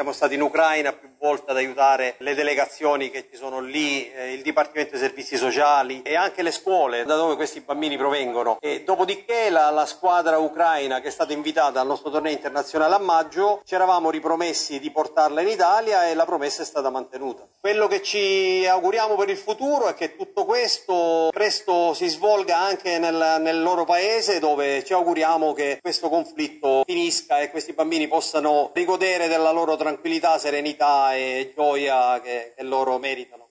siamo stati in Ucraina più volte ad aiutare le delegazioni che ci sono lì, il Dipartimento dei Servizi Sociali e anche le scuole da dove questi bambini provengono. E dopodiché la squadra ucraina che è stata invitata al nostro torneo internazionale a maggio, ci eravamo ripromessi di portarla in Italia e la promessa è stata mantenuta. Quello che ci auguriamo per il futuro è che tutto questo presto si svolga anche nel loro paese, dove ci auguriamo che questo conflitto finisca e questi bambini possano rigodere della loro tranquillità, serenità e gioia che loro meritano.